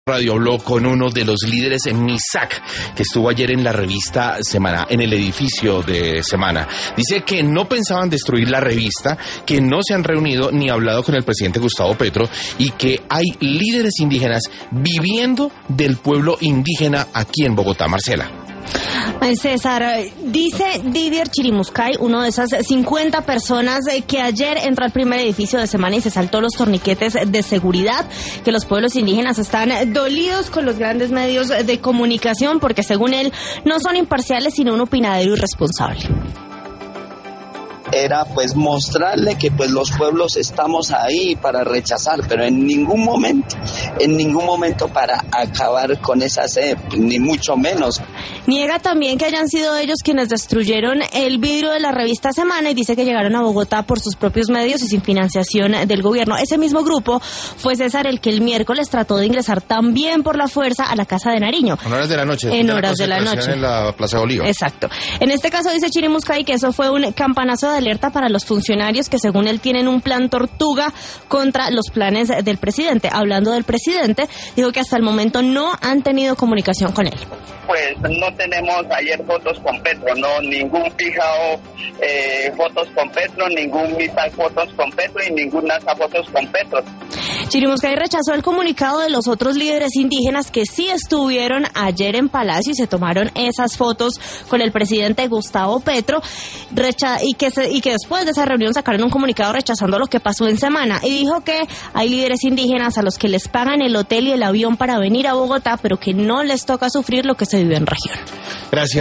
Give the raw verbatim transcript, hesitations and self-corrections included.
Radio habló con uno de los líderes en MISAC, que estuvo ayer en la revista Semana, en el edificio de Semana. Dice que no pensaban destruir la revista, que no se han reunido ni hablado con el presidente Gustavo Petro y que hay líderes indígenas viviendo del pueblo indígena aquí en Bogotá. Marcela. César, dice Didier Chirimuscay, uno de esas cincuenta personas que ayer entró al primer edificio de Semana y se saltó los torniquetes de seguridad, que los pueblos indígenas están dolidos con los grandes medios de comunicación porque, según él, no son imparciales sino un opinadero irresponsable. Era pues mostrarle que pues los pueblos estamos ahí para rechazar, pero en ningún momento, en ningún momento para acabar con esa sed, ni mucho menos. Niega también que hayan sido ellos quienes destruyeron el vidrio de la revista Semana y dice que llegaron a Bogotá por sus propios medios y sin financiación del gobierno. Ese mismo grupo fue, César, el que el miércoles trató de ingresar también por la fuerza a la Casa de Nariño. En horas de la noche. En horas de la noche. En la Plaza Bolívar. Exacto. En este caso dice Chirimuscay que eso fue un campanazo de alerta para los funcionarios que, según él, tienen un plan tortuga contra los planes del presidente. Hablando del presidente, dijo que hasta el momento no han tenido comunicación con él. Pues no tenemos ayer fotos con Petro, no, ningún fijado eh, fotos con Petro, ningún misal fotos con Petro y ninguna fotos con Petro. Chirimuscay rechazó el comunicado de los otros líderes indígenas que sí estuvieron ayer en Palacio y se tomaron esas fotos con el presidente Gustavo Petro, recha- y, que se- y que después de esa reunión sacaron un comunicado rechazando lo que pasó en Semana, y dijo que hay líderes indígenas a los que les pagan el hotel y el avión para venir a Bogotá, pero que no les toca sufrir lo que se vive en región. Gracias.